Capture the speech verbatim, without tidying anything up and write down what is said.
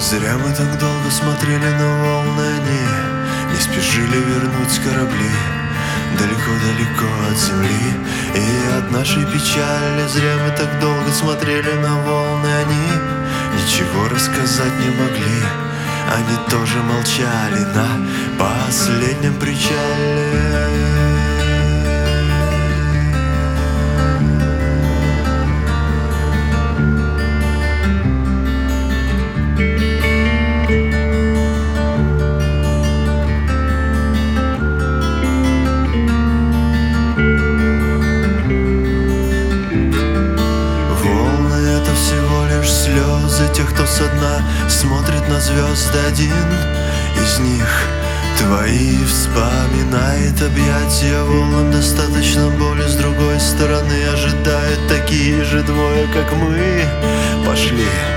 Зря мы так долго смотрели на волны, они не спешили вернуть корабли далеко-далеко от земли и от нашей печали. Зря мы так долго смотрели на волны, они ничего рассказать не могли. Они тоже молчали на последнем причале. Слезы тех, кто со дна смотрит на звезды. Один из них твои вспоминает объятия волн. Достаточно боли с другой стороны ожидают такие же двое, как мы. Пошли.